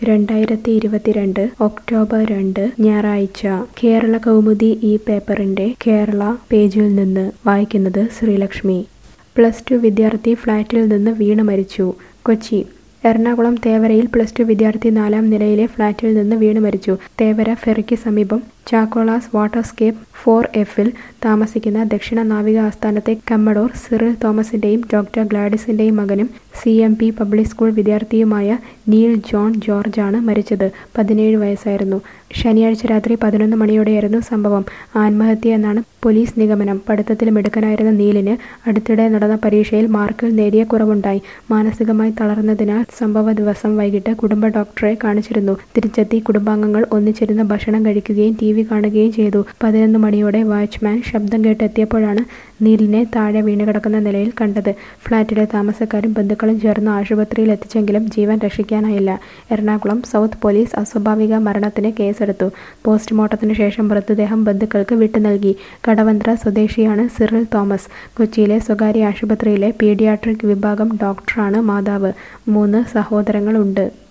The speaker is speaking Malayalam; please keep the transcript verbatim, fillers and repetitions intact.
രണ്ടായിരത്തി ഇരുപത്തിരണ്ട് ഒക്ടോബർ രണ്ട് ഞായറാഴ്ച കേരള കൗമുദി ഈ പേപ്പറിന്റെ കേരള പേജിൽ നിന്ന് വായിക്കുന്നത് ശ്രീലക്ഷ്മി. പ്ലസ് ടു വിദ്യാർത്ഥി ഫ്ളാറ്റിൽ നിന്ന് വീണ് മരിച്ചു. കൊച്ചി എറണാകുളം തേവരയിൽ പ്ലസ് ടു വിദ്യാർത്ഥി നാലാം നിലയിലെ ഫ്ളാറ്റിൽ നിന്ന് വീണ് മരിച്ചു. തേവര ഫെറിക്ക് സമീപം ചാക്കോളാസ് വാട്ടർസ്കേപ്പ് ഫോർ എഫിൽ താമസിക്കുന്ന ദക്ഷിണ നാവിക ആസ്ഥാനത്തെ കമ്മഡോർ സിറിൽ തോമസിന്റെയും ഡോക്ടർ ഗ്ലാഡിസിന്റെയും മകനും C M P public school വിദ്യാർത്ഥിയുമായ നീൽ ജോൺ ജോർജാണ് മരിച്ചത്. പതിനേഴ് വയസ്സായിരുന്നു. ശനിയാഴ്ച രാത്രി പതിനൊന്ന് മണിയോടെയായിരുന്നു സംഭവം. ആത്മഹത്യ എന്നാണ് പോലീസ് നിഗമനം. പഠിത്തത്തിൽ മിടുക്കനായിരുന്ന നീലിന് അടുത്തിടെ നടന്ന പരീക്ഷയിൽ മാർക്കിൽ നേരിയ കുറവുണ്ടായി. മാനസികമായി തളർന്നതിനാൽ സംഭവ ദിവസം വൈകിട്ട് കുടുംബ ഡോക്ടറെ കാണിച്ചിരുന്നു. തിരിച്ചെത്തി കുടുംബാംഗങ്ങൾ ഒന്നിച്ചിരുന്ന് ഭക്ഷണം കഴിക്കുകയും ടി വി കാണുകയും ചെയ്തു. പതിനൊന്ന് മണിയോടെ വാച്ച്മാൻ ശബ്ദം കേട്ടെത്തിയപ്പോഴാണ് നീലിനെ താഴെ വീണുകിടക്കുന്ന നിലയിൽ കണ്ടത്. ഫ്ളാറ്റിലെ താമസക്കാരും ബന്ധുക്കളും ചേർന്ന് ആശുപത്രിയിൽ എത്തിച്ചെങ്കിലും ജീവൻ രക്ഷിക്കാനായില്ല. എറണാകുളം സൗത്ത് പോലീസ് അസ്വാഭാവിക മരണത്തിന് കേസെടുത്തു. പോസ്റ്റ്മോർട്ടത്തിനു ശേഷം മൃതദേഹം ബന്ധുക്കൾക്ക് വിട്ടു നൽകി. കടവന്ത്ര സ്വദേശിയാണ് സിറിൽ തോമസ്. കൊച്ചിയിലെ സ്വകാര്യ ആശുപത്രിയിലെ പീഡിയാട്രിക് വിഭാഗം ഡോക്ടറാണ് മാതാവ്. മൂന്ന് സഹോദരങ്ങളുണ്ട്.